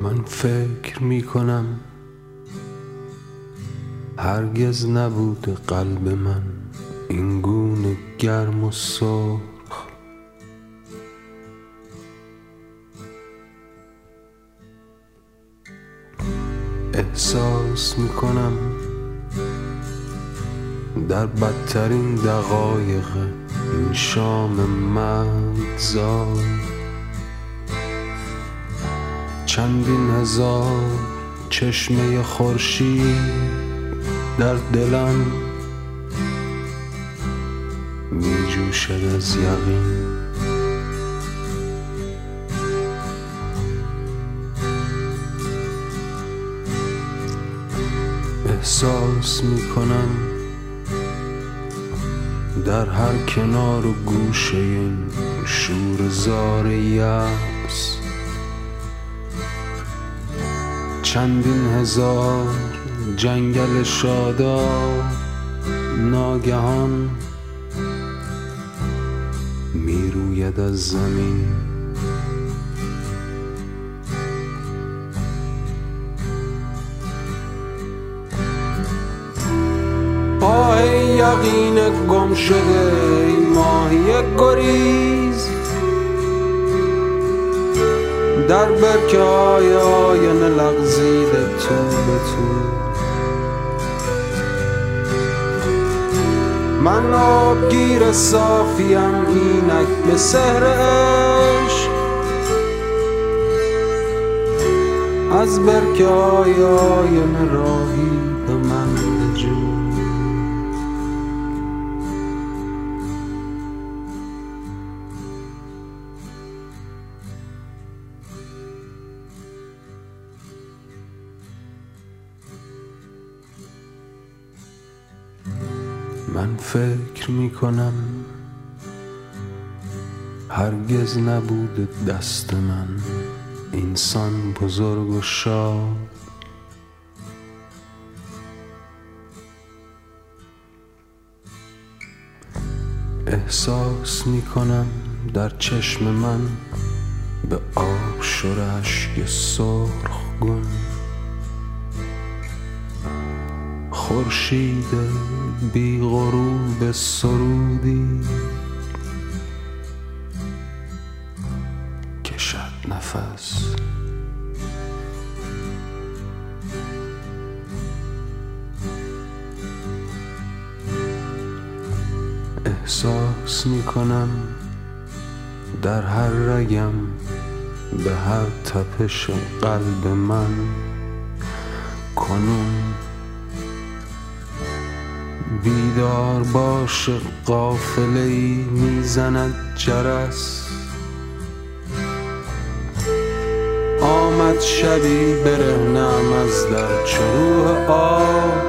من فکر میکنم هرگز نبوده قلب من این گونه گرم و سرخ. احساس میکنم در بدترین دقایق این شام مرگزار چندین هزار چشمه خورشید در دلم می جوشد از یقین. احساس می کنم در هر کنار و گوشه این شوره‌زار یأس چندین هزار جنگل شاداب ناگهان می روید از زمین. آه یقین گم شده ای ماهی گریز در برکه های آینه لغزیده تو به تو. من آبگیر صافیم اینک به سحر عشق از برکه های آینه راهی به من بجو. من فکر میکنم هرگز نبوده دست من اینسان بزرگ و شاد احساس میکنم در چشم من به آب شور اشک سرخ گون خورشید بی غروب سرودی کشد نفس. احساس میکنم در هر رگم به هر تپش قلب من کنون بیدار باش قافله‌ای میزند جرس. آمد شبی برهنم از در چروح آب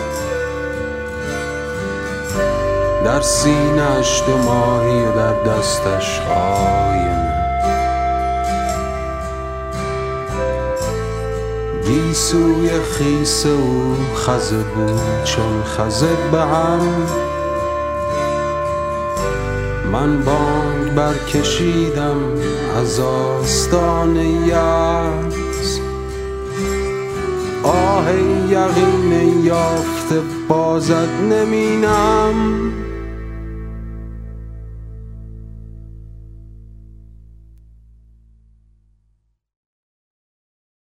در سینه‌اش دو ماهی و در دستش آینه گیسوی خیس او خزه بود چون خزه به هم. من بانگ برکشیدم از آستان یأس. آه یقین یافته بازت نمینم